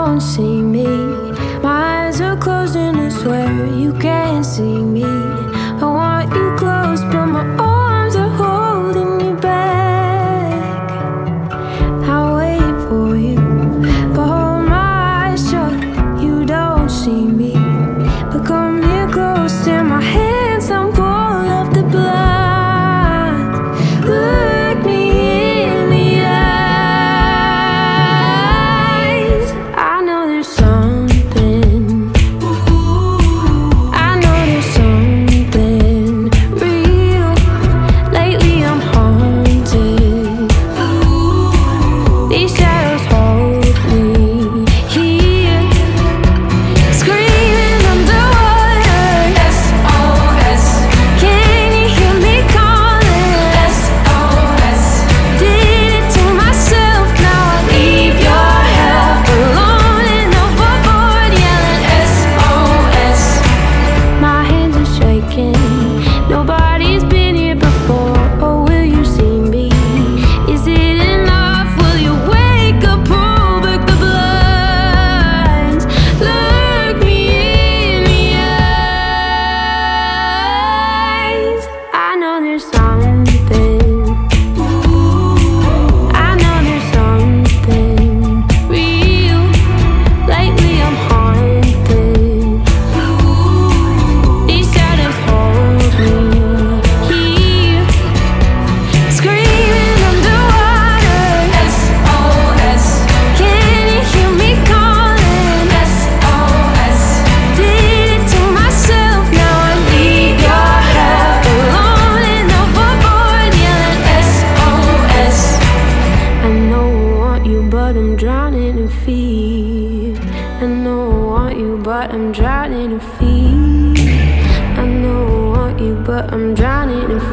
don't see me. My eyes are closed and I swear you can't see me. I want you close, but my arms are holding you back. I wait for you, but hold my eyes shut. You don't see me, but come here close. In my hands, I'm pull off the blinds. Look me in the eyes. I know there's something. I know there's something real. Lately I'm haunted. These shadows hold me here, screaming underwater. SOS. Can you hear me calling? SOS. Did it to myself, now I leave your help alone and overboard, yelling SOS. My hands are shaking. Nobody's been here before. Oh, will you see me? Is it enough? Will you wake up, pull back the blinds? Look me in the eyes. I know there's something. I know there's something real. Lately I'm haunted. These shadows hold me here, screaming underwater. SOS. Can you hear me calling? SOS. Did it to myself, now I leave your help alone and overboard, yelling SOS. I know I want you, but I'm drowning in fear. I know I want you, but I'm drowning in fear. I know I want you, but I'm drowning in fear.